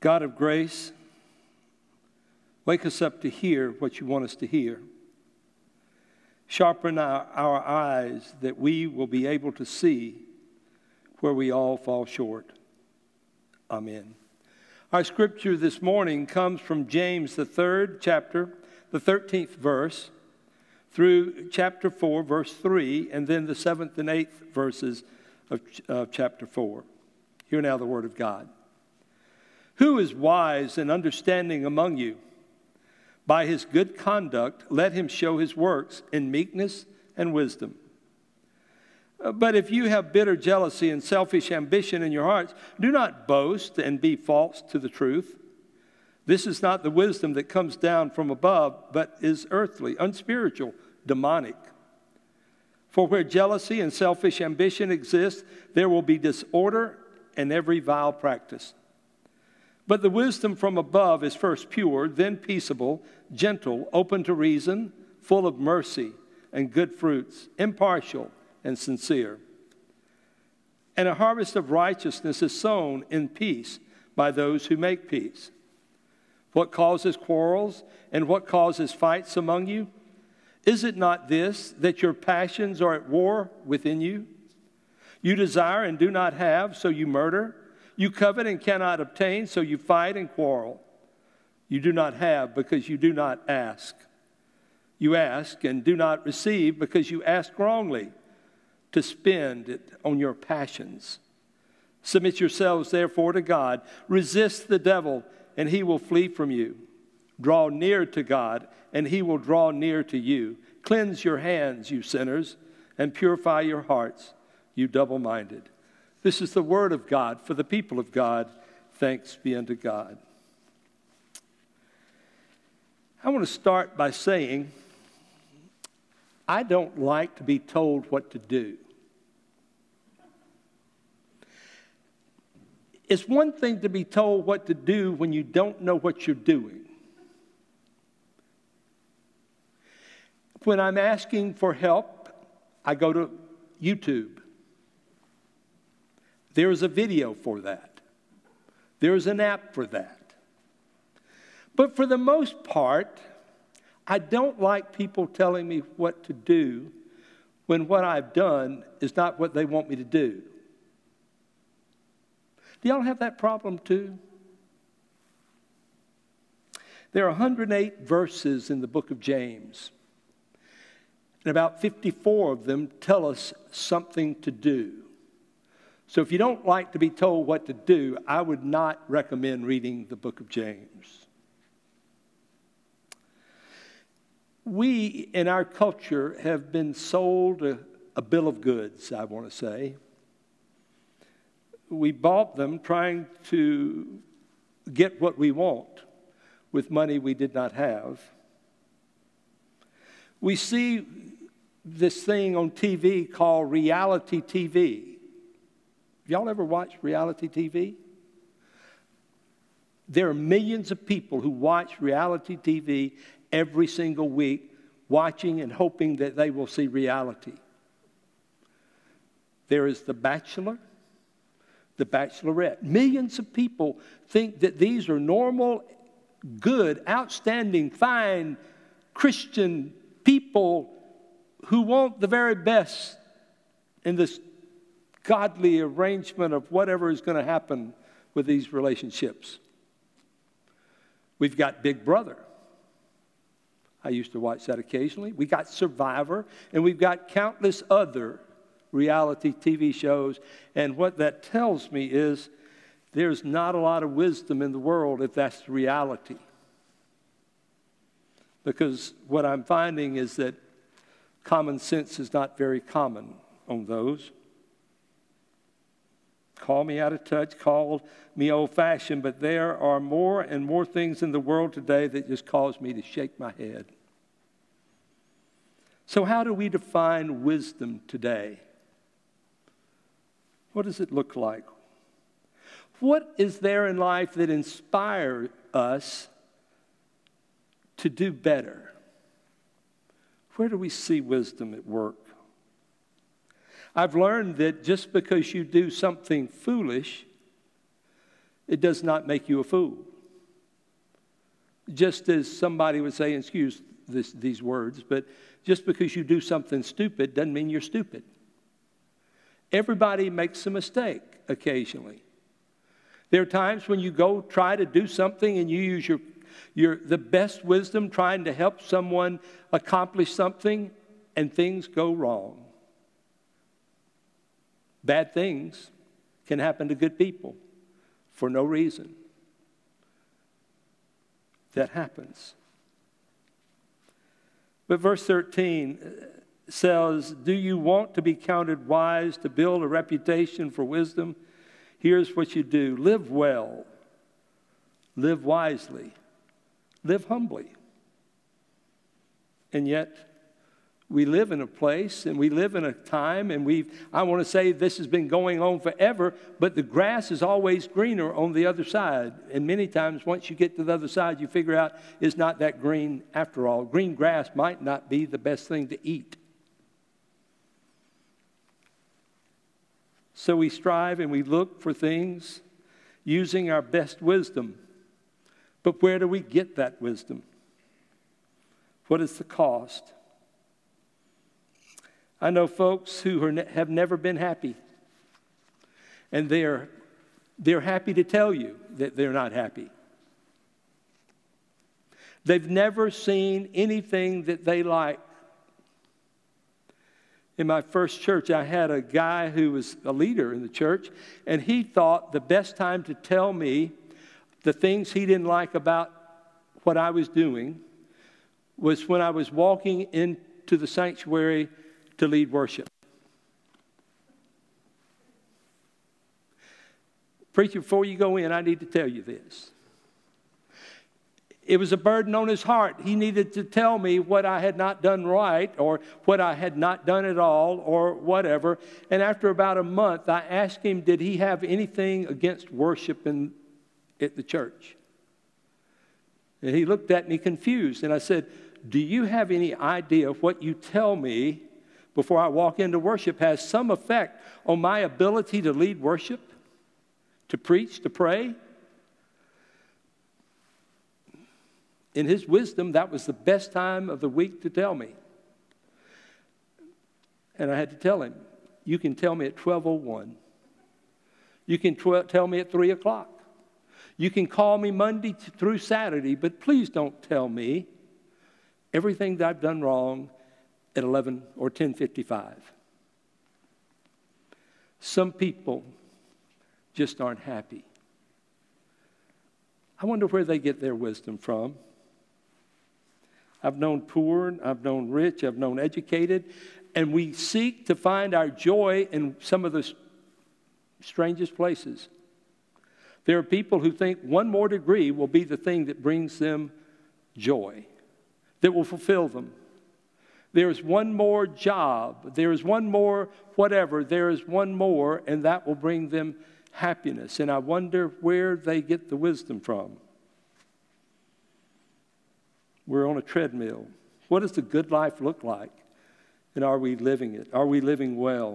God of grace, wake us up to hear what you want us to hear. Sharpen our eyes that we will be able to see where we all fall short. Amen. Our scripture this morning comes from James, the 3rd chapter, the 13th verse, through chapter 4, verse 3, and then the 7th and 8th verses of chapter 4. Hear now the word of God. Who is wise and understanding among you? By his good conduct, let him show his works in meekness and wisdom. But if you have bitter jealousy and selfish ambition in your hearts, do not boast and be false to the truth. This is not the wisdom that comes down from above, but is earthly, unspiritual, demonic. For where jealousy and selfish ambition exist, there will be disorder and every vile practice. But the wisdom from above is first pure, then peaceable, gentle, open to reason, full of mercy and good fruits, impartial and sincere. And a harvest of righteousness is sown in peace by those who make peace. What causes quarrels and what causes fights among you? Is it not this, that your passions are at war within you? You desire and do not have, so you murder. You covet and cannot obtain, so you fight and quarrel. You do not have because you do not ask. You ask and do not receive because you ask wrongly, to spend it on your passions. Submit yourselves, therefore, to God. Resist the devil, and he will flee from you. Draw near to God, and he will draw near to you. Cleanse your hands, you sinners, and purify your hearts, you double-minded. This is the word of God for the people of God. Thanks be unto God. I want to start by saying, I don't like to be told what to do. It's one thing to be told what to do when you don't know what you're doing. When I'm asking for help, I go to YouTube. There's a video for that. There's an app for that. But for the most part, I don't like people telling me what to do when what I've done is not what they want me to do. Do y'all have that problem too? There are 108 verses in the book of James. And about 54 of them tell us something to do. So if you don't like to be told what to do, I would not recommend reading the book of James. We, in our culture, have been sold a bill of goods, I want to say. We bought them trying to get what we want with money we did not have. We see this thing on TV called reality TV. Have y'all ever watched reality TV? There are millions of people who watch reality TV every single week, watching and hoping that they will see reality. There is The Bachelor, The Bachelorette. Millions of people think that these are normal, good, outstanding, fine Christian people who want the very best in this godly arrangement of whatever is going to happen with these relationships. We've got Big Brother. I used to watch that occasionally. We got Survivor, and we've got countless other reality TV shows. And what that tells me is there's not a lot of wisdom in the world if that's the reality. Because what I'm finding is that common sense is not very common on those. Call me out of touch, call me old-fashioned, but there are more and more things in the world today that just cause me to shake my head. So how do we define wisdom today? What does it look like? What is there in life that inspires us to do better? Where do we see wisdom at work? I've learned that just because you do something foolish it does not make you a fool. Just as somebody would say, excuse these words, but just because you do something stupid doesn't mean you're stupid. Everybody makes a mistake occasionally. There are times when you go try to do something and you use the best wisdom trying to help someone accomplish something, and things go wrong. Bad things can happen to good people for no reason. That happens. But verse 13 says, do you want to be counted wise, to build a reputation for wisdom? Here's what you do. Live well. Live wisely. Live humbly. And yet, we live in a place and we live in a time, and I want to say this has been going on forever, but the grass is always greener on the other side. And many times once you get to the other side, you figure out it's not that green after all. Green grass might not be the best thing to eat. So we strive and we look for things using our best wisdom. But where do we get that wisdom? What is the cost? I know folks who have never been happy, and they're happy to tell you that they're not happy. They've never seen anything that they like. In my first church, I had a guy who was a leader in the church, and he thought the best time to tell me the things he didn't like about what I was doing was when I was walking into the sanctuary to lead worship. Preacher, before you go in, I need to tell you this. It was a burden on his heart. He needed to tell me what I had not done right, or what I had not done at all, or whatever. And after about a month, I asked him, did he have anything against worship at the church? And he looked at me confused. And I said, do you have any idea what you tell me before I walk into worship has some effect on my ability to lead worship, to preach, to pray? In his wisdom, that was the best time of the week to tell me. And I had to tell him, you can tell me at 12:01. You can tell me at 3 o'clock. You can call me Monday through Saturday, but please don't tell me everything that I've done wrong at 11 or 10:55. Some people just aren't happy. I wonder where they get their wisdom from. I've known poor, I've known rich, I've known educated, and we seek to find our joy in some of the strangest places. There are people who think one more degree will be the thing that brings them joy, that will fulfill them. There's one more job, there's one more whatever, there is one more, and that will bring them happiness. And I wonder where they get the wisdom from. We're on a treadmill. What does the good life look like? And are we living it? Are we living well?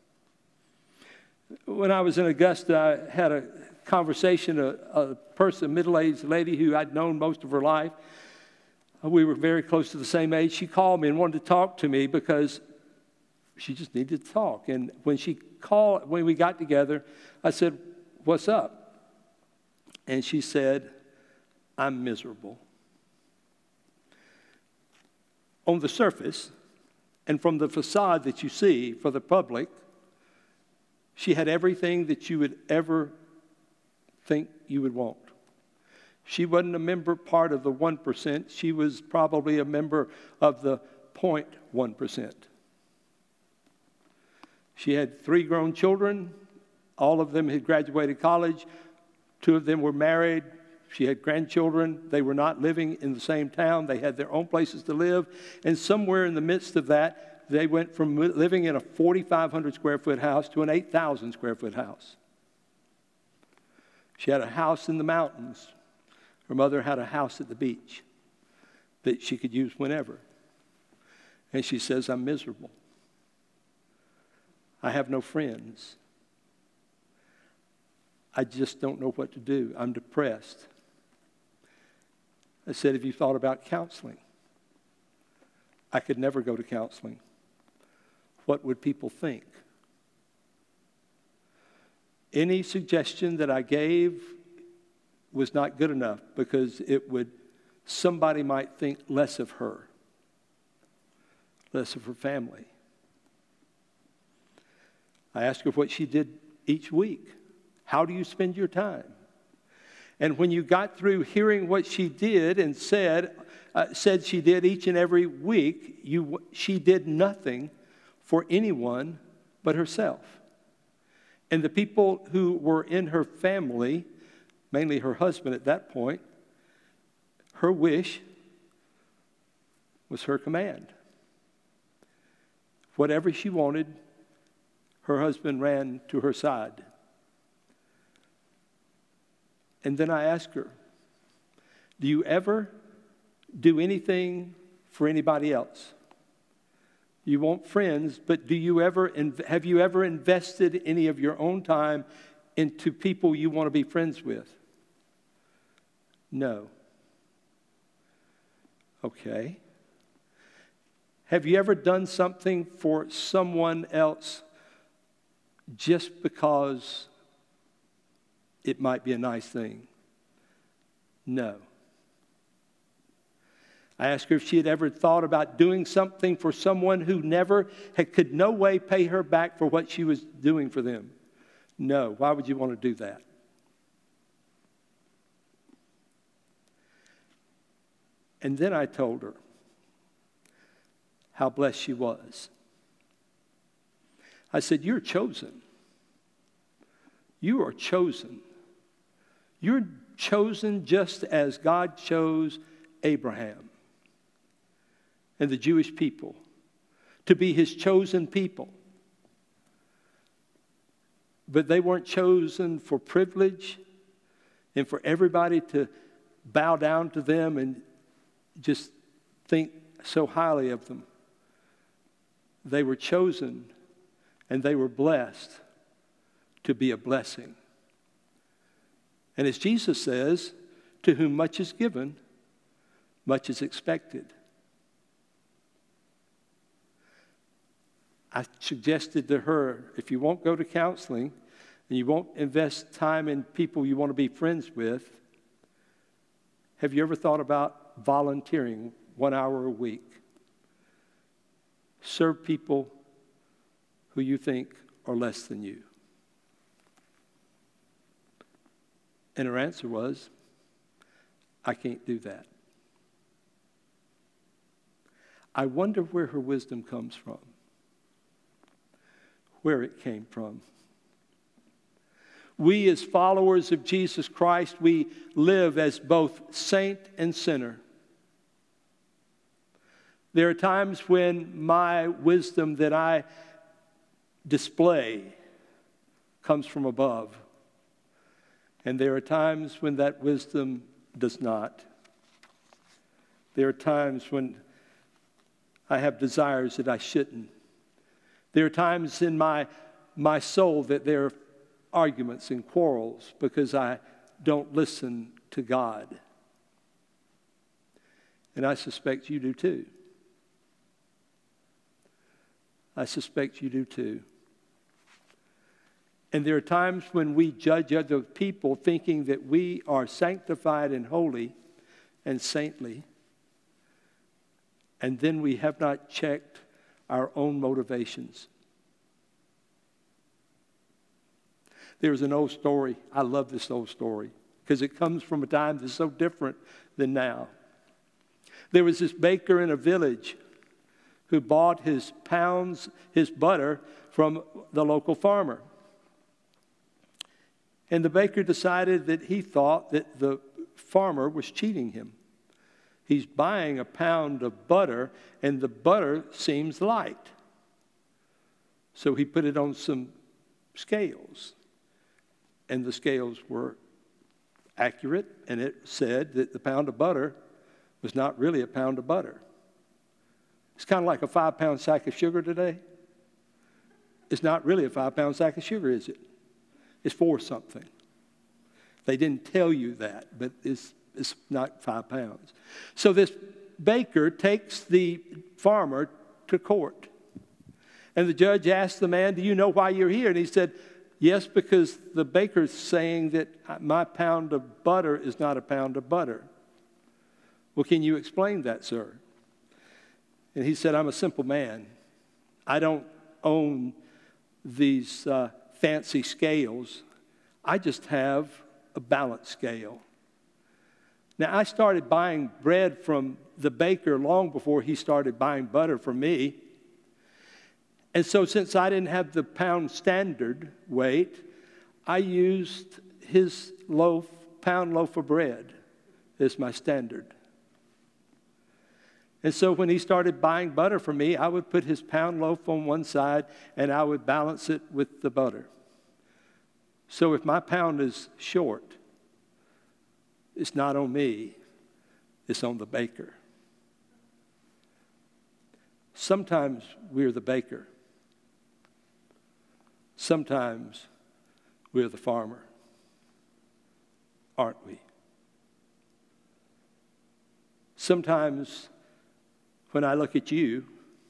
When I was in Augusta, I had a conversation, a person, a middle-aged lady who I'd known most of her life. We were very close to the same age. She called me and wanted to talk to me because she just needed to talk. And when we got together, I said, what's up? And she said, I'm miserable. On the surface, and from the facade that you see for the public, she had everything that you would ever think you would want. She wasn't a member part of the 1%. She was probably a member of the 0.1%. She had 3 grown children. All of them had graduated college. 2 of them were married. She had grandchildren. They were not living in the same town. They had their own places to live. And somewhere in the midst of that, they went from living in a 4,500 square foot house to an 8,000 square foot house. She had a house in the mountains. Her mother had a house at the beach that she could use whenever. And she says, I'm miserable. I have no friends. I just don't know what to do. I'm depressed. I said, have you thought about counseling? I could never go to counseling. What would people think? Any suggestion that I gave was not good enough because somebody might think less of her, less of her family. I asked her what she did each week. How do you spend your time? And when you got through hearing what she did and said she did each and every week, she did nothing for anyone but herself. And the people who were in her family, mainly her husband at that point, her wish was her command. Whatever she wanted, her husband ran to her side. And then I asked her, do you ever do anything for anybody else? You want friends, but have you ever invested any of your own time into people you want to be friends with? No. Okay. Have you ever done something for someone else just because it might be a nice thing? No. I asked her if she had ever thought about doing something for someone who could no way pay her back for what she was doing for them. No. Why would you want to do that? And then I told her how blessed she was. I said, you're chosen. You are chosen. You're chosen just as God chose Abraham and the Jewish people to be his chosen people. But they weren't chosen for privilege and for everybody to bow down to them and just think so highly of them. They were chosen and they were blessed to be a blessing. And as Jesus says, to whom much is given, much is expected. I suggested to her, if you won't go to counseling and you won't invest time in people you want to be friends with, have you ever thought about volunteering 1 hour a week? Serve people who you think are less than you. And her answer was, I can't do that. I wonder where her wisdom comes from, where it came from. We as followers of Jesus Christ, we live as both saint and sinner. There are times when my wisdom that I display comes from above. And there are times when that wisdom does not. There are times when I have desires that I shouldn't. There are times in my soul that there are arguments and quarrels because I don't listen to God. And I suspect you do too. I suspect you do too. And there are times when we judge other people thinking that we are sanctified and holy and saintly, and then we have not checked our own motivations. There's an old story. I love this old story because it comes from a time that's so different than now. There was this baker in a village who bought his butter from the local farmer. And the baker decided that he thought that the farmer was cheating him. He's buying a pound of butter, and the butter seems light. So he put it on some scales. And the scales were accurate, and it said that the pound of butter was not really a pound of butter. It's kind of like a 5-pound sack of sugar today. It's not really a 5-pound sack of sugar, is it? It's 4 something. They didn't tell you that, but it's not 5 pounds. So this baker takes the farmer to court. And the judge asked the man, do you know why you're here? And he said, yes, because the baker's saying that my pound of butter is not a pound of butter. Well, can you explain that, sir? And he said, I'm a simple man. I don't own these fancy scales. I just have a balance scale. Now, I started buying bread from the baker long before he started buying butter from me. And so since I didn't have the pound standard weight, I used his pound loaf of bread as my standard. And so when he started buying butter from me, I would put his pound loaf on one side and I would balance it with the butter. So if my pound is short, it's not on me, it's on the baker. Sometimes we're the baker. Sometimes we're the farmer, aren't we? Sometimes when I look at you,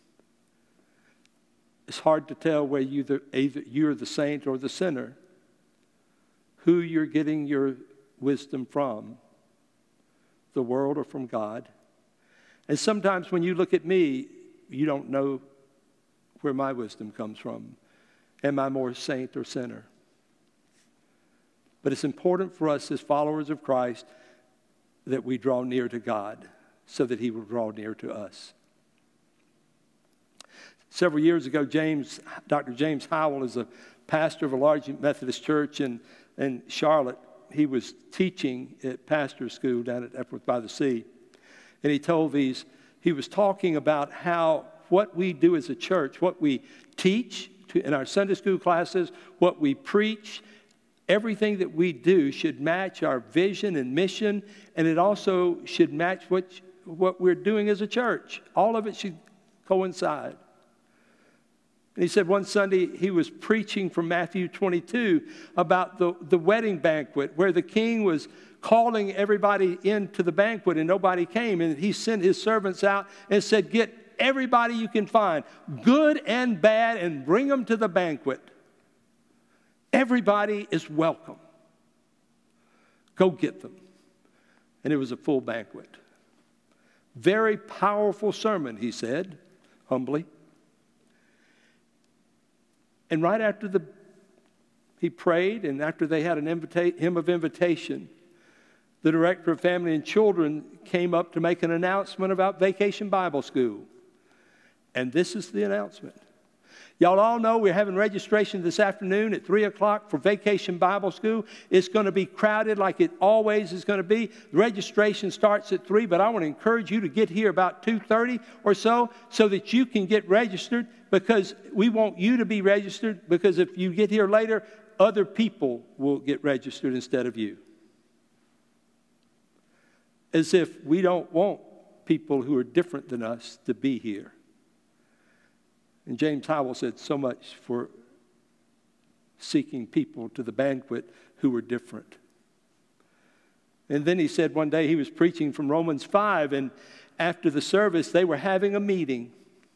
it's hard to tell whether either you're the saint or the sinner, who you're getting your wisdom from, the world or from God. And sometimes when you look at me, you don't know where my wisdom comes from. Am I more saint or sinner? But it's important for us as followers of Christ that we draw near to God so that he will draw near to us. Several years ago, Dr. James Howell is a pastor of a large Methodist church in Charlotte. He was teaching at pastor's school down at Epworth by the Sea. And he was talking about how what we do as a church, what we teach in our Sunday school classes, what we preach, everything that we do should match our vision and mission, and it also should match what we're doing as a church. All of it should coincide. And he said one Sunday he was preaching from Matthew 22 about the wedding banquet where the king was calling everybody into the banquet and nobody came. And he sent his servants out and said, get everybody you can find, good and bad, and bring them to the banquet. Everybody is welcome. Go get them. And it was a full banquet. Very powerful sermon, he said, humbly. And right after he prayed, and after they had an hymn of invitation, the director of family and children came up to make an announcement about Vacation Bible School. And this is the announcement. Y'all all know we're having registration this afternoon at 3 o'clock for Vacation Bible School. It's going to be crowded like it always is going to be. The registration starts at 3, but I want to encourage you to get here about 2:30 or so that you can get registered, because we want you to be registered, because if you get here later, other people will get registered instead of you. As if we don't want people who are different than us to be here. And James Howell said so much for seeking people to the banquet who were different. And then he said one day he was preaching from Romans 5, and after the service they were having a meeting.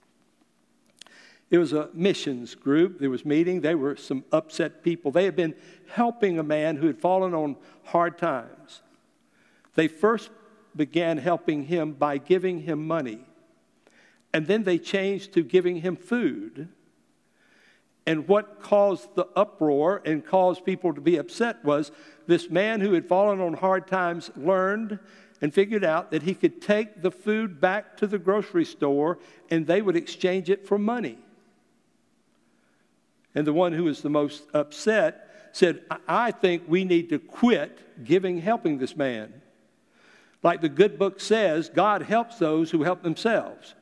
It was a missions group. There was meeting. They were some upset people. They had been helping a man who had fallen on hard times. They first began helping him by giving him money. And then they changed to giving him food. And what caused the uproar and caused people to be upset was this man who had fallen on hard times learned and figured out that he could take the food back to the grocery store and they would exchange it for money. And the one who was the most upset said, I think we need to quit helping this man. Like the good book says, God helps those who help themselves.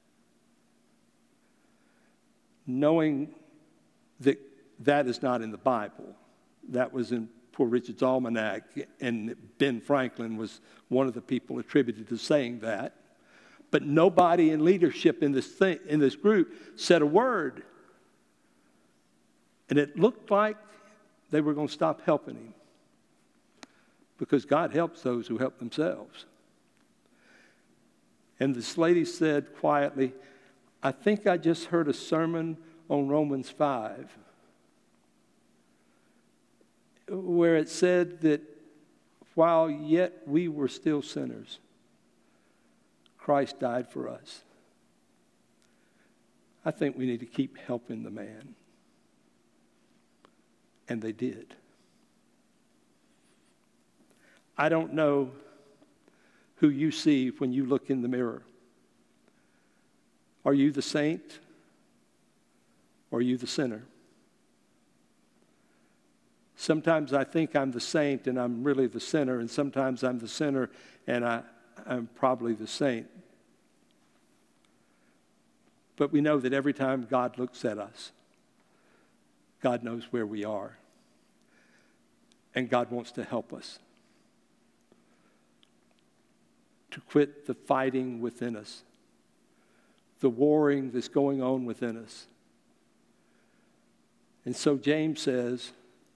Knowing that that is not in the Bible. That was in Poor Richard's Almanac, and Ben Franklin was one of the people attributed to saying that. But nobody in leadership in this group said a word. And it looked like they were going to stop helping him. because God helps those who help themselves. And this lady said quietly, I think I just heard a sermon on Romans 5, where it said that while yet we were still sinners, Christ died for us. I think we need to keep helping the man. And they did. I don't know who you see when you look in the mirror. Are you the saint or are you the sinner? Sometimes I think I'm the saint and I'm really the sinner, and sometimes I'm the sinner and I'm probably the saint. But we know that every time God looks at us, God knows where we are. And God wants to help us to quit the fighting within us, the warring that's going on within us. And so James says,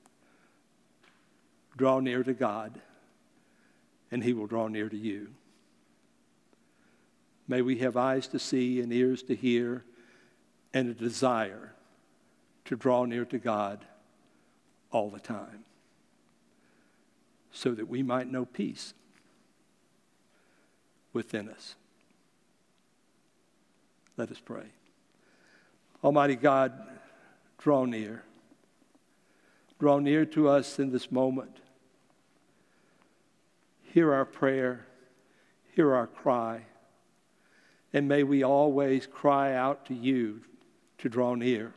draw near to God, and he will draw near to you. May we have eyes to see and ears to hear and a desire to draw near to God all the time, so that we might know peace within us. Let us pray. Almighty God, draw near. Draw near to us in this moment. Hear our prayer. Hear our cry. And may we always cry out to you to draw near,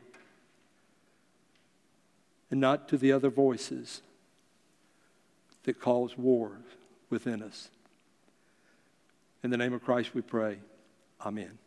and not to the other voices that cause war within us. In the name of Christ we pray. Amen.